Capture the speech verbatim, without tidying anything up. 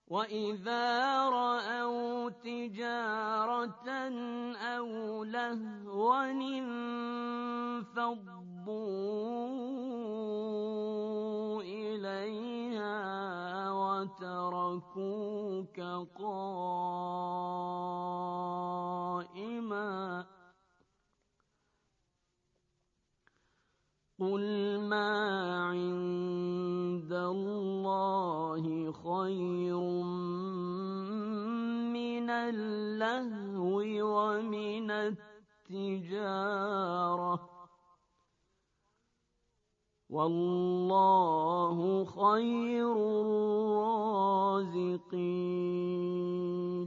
وَإِذَا رَأَوْا تِجَارَةً أَوْ لَهْوًا انفَضُّوا إِلَيْهَا وَتَرَكُوكَ قَائِمًا ۚ قُلْ مَا عِندَ اللَّهِ خَيْرٌ مِّنَ اللَّهْوِ وَمِنَ التِّجَارَةِ ۚ وَاللَّهُ خَيْرُ الرَّازِقِينَ